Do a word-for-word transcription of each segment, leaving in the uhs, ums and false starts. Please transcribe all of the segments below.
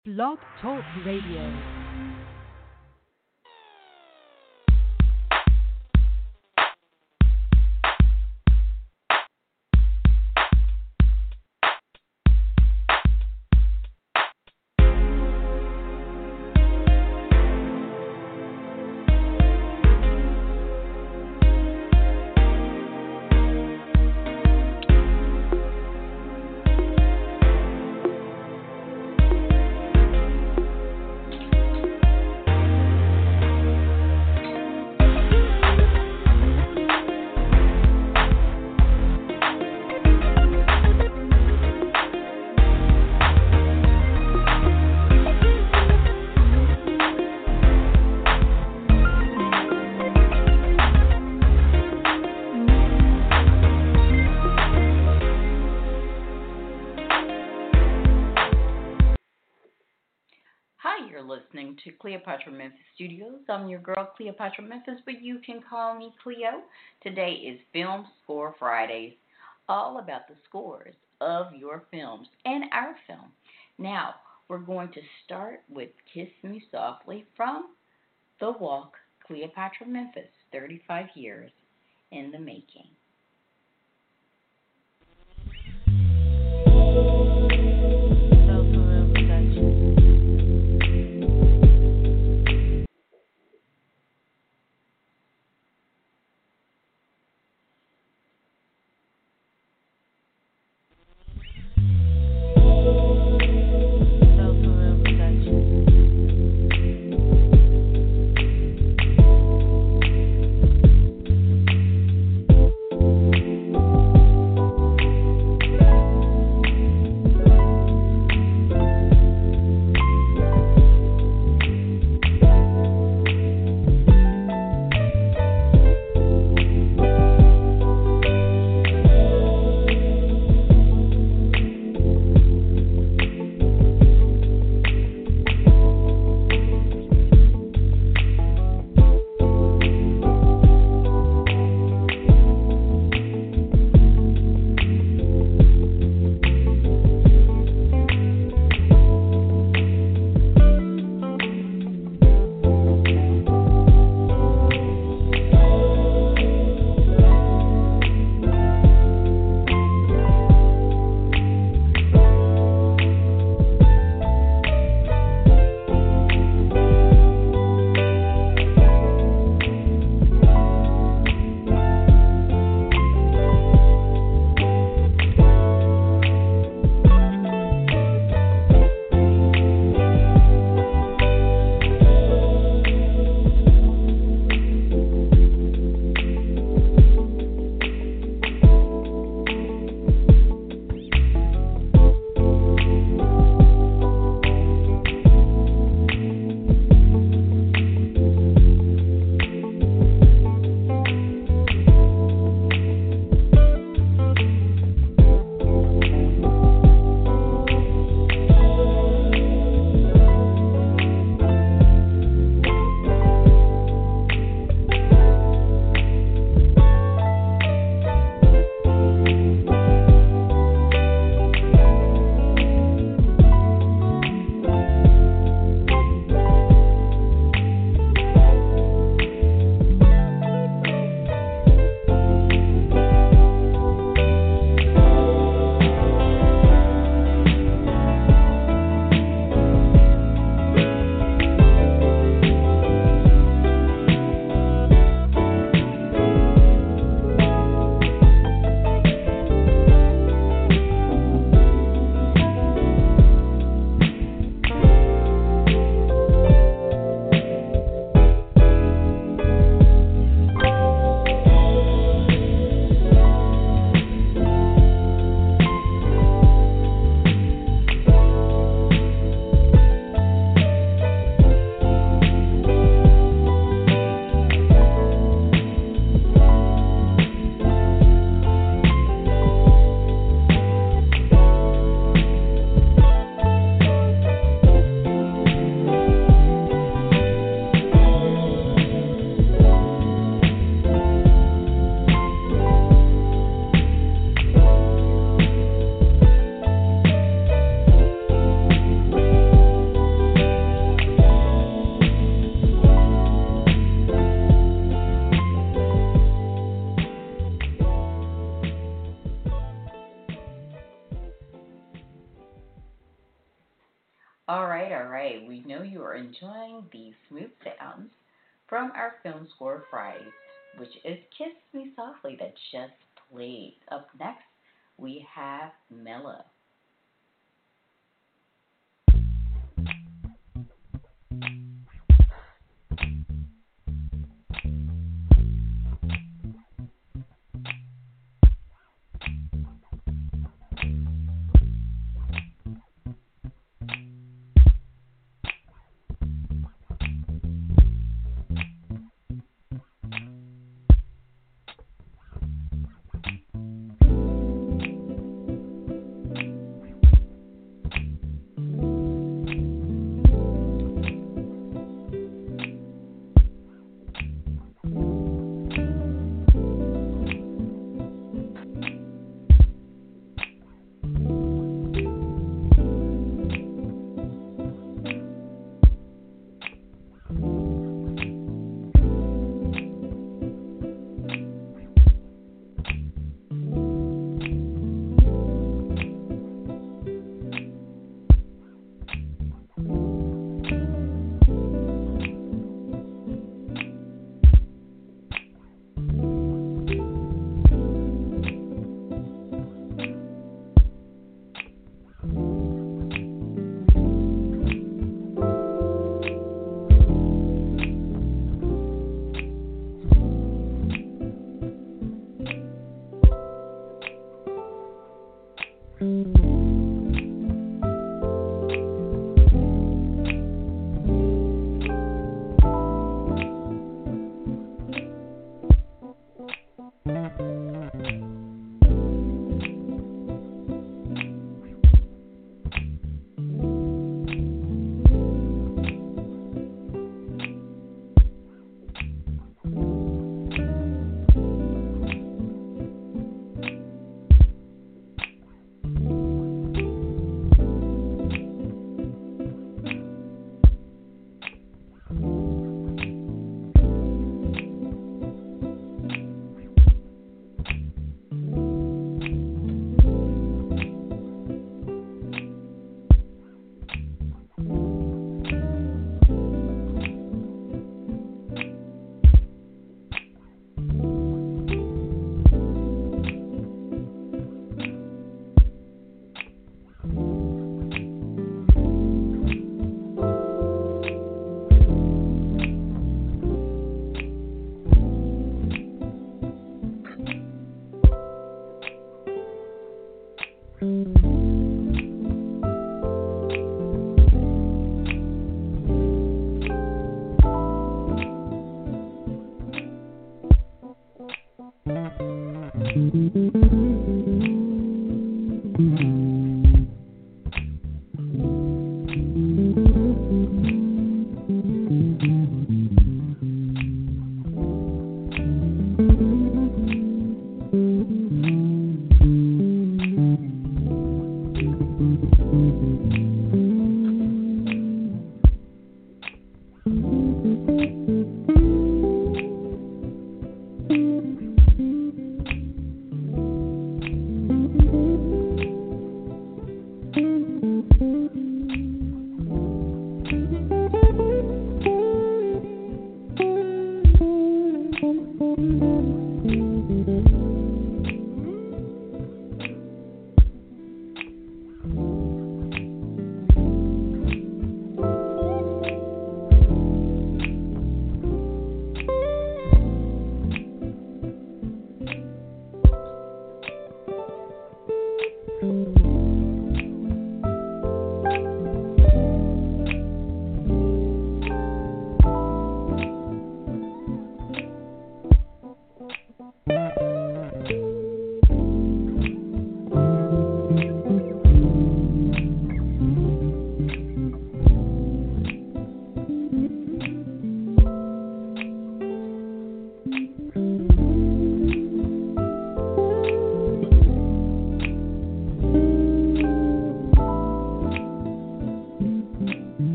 Blog Talk Radio. Listening to Cleopatra Memphis Studios. I'm your girl, Cleopatra Memphis, but you can call me Cleo. Today is Film Score Fridays, all about the scores of your films and our film. Now, we're going to start with Kiss Me Softly from The Walk, Cleopatra Memphis, thirty-five years in the making. All right, all right. We know you are enjoying these smooth sounds from our Film Score Fridays, which is Kiss Me Softly that just played. Up next, we have Mellow.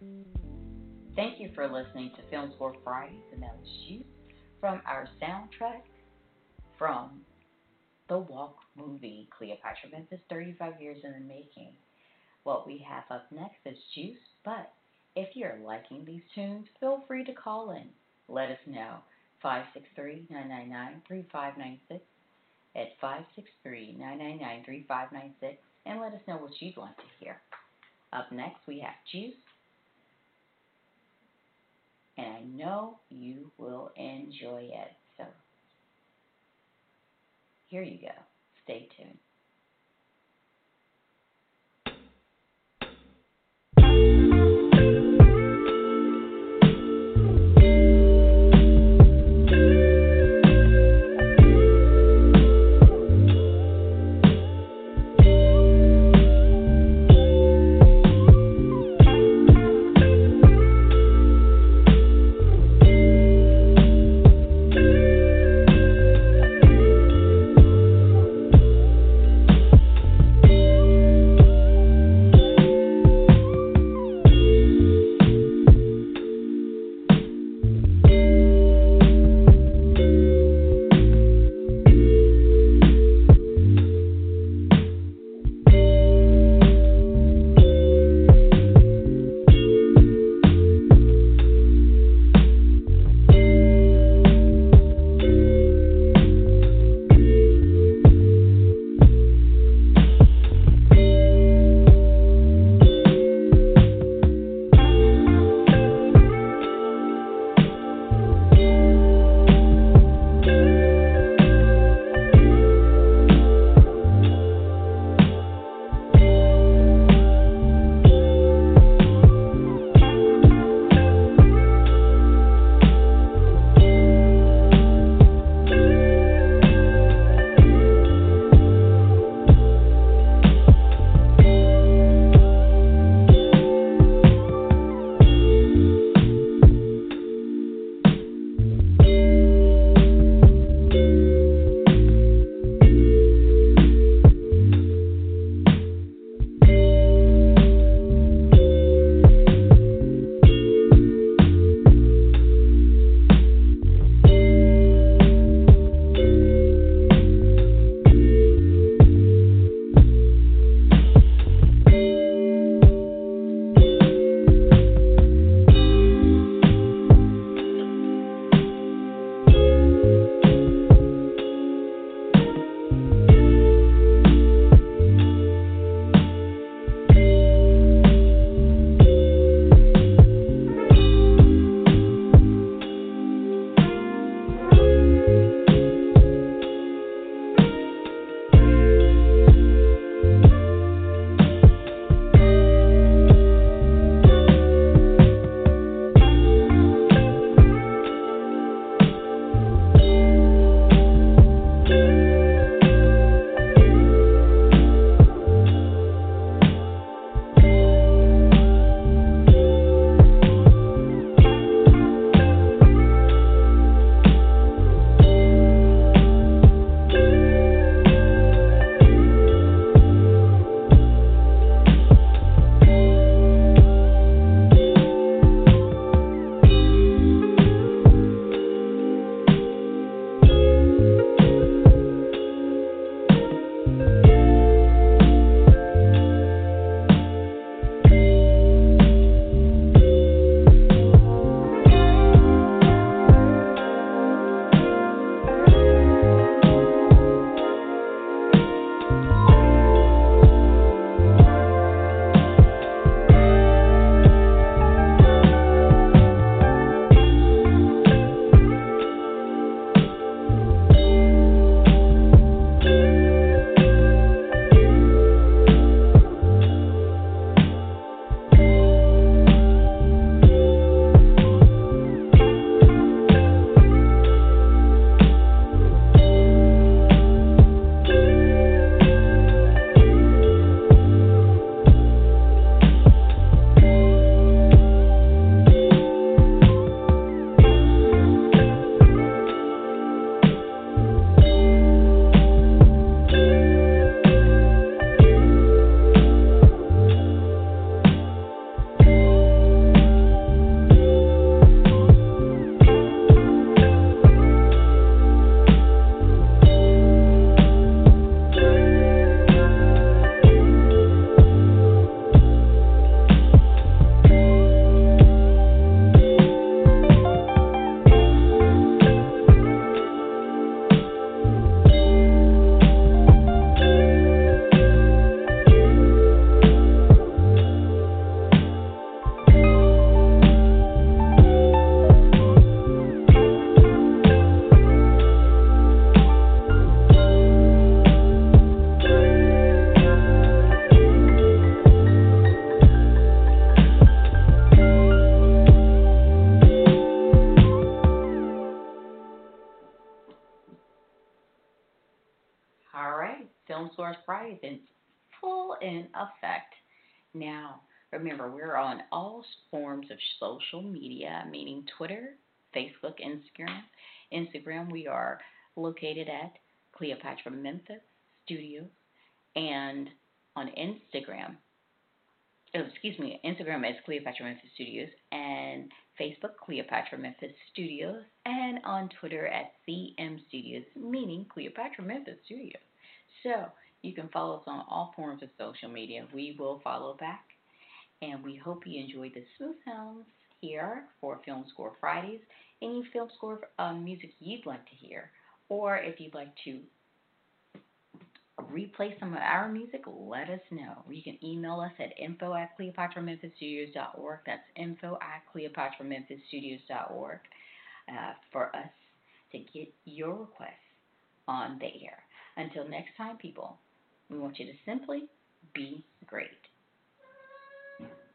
Thank you for listening to Film Score Fridays, and that was Juice from our soundtrack from the Walk movie, Cleopatra Memphis, thirty-five years in the making. What we have up next is Juice, but if you're liking these tunes, feel free to call in. Let us know. five six three, nine nine nine, three five nine six at five six three, nine nine nine, three five nine six, and let us know what you'd like to hear. Up next, we have Juice, and I know you will enjoy it. So here you go. Stay tuned. Fridays in full in effect now. Remember, we're on all forms of social media, meaning Twitter, Facebook, Instagram. Instagram, we are located at Cleopatra Memphis Studios, and on Instagram, oh, excuse me, Instagram is Cleopatra Memphis Studios, and Facebook, Cleopatra Memphis Studios, and on Twitter at C M Studios, meaning Cleopatra Memphis Studios. So you can follow us on all forms of social media. We will follow back, and we hope you enjoyed the smooth sounds here for Film Score Fridays. Any film score uh, music you'd like to hear, or if you'd like to replay some of our music, let us know. You can email us at info at cleopatra memphis studios dot org. That's info at cleopatra memphis studios dot org uh, for us to get your requests on the air. Until next time, people, we want you to simply be great.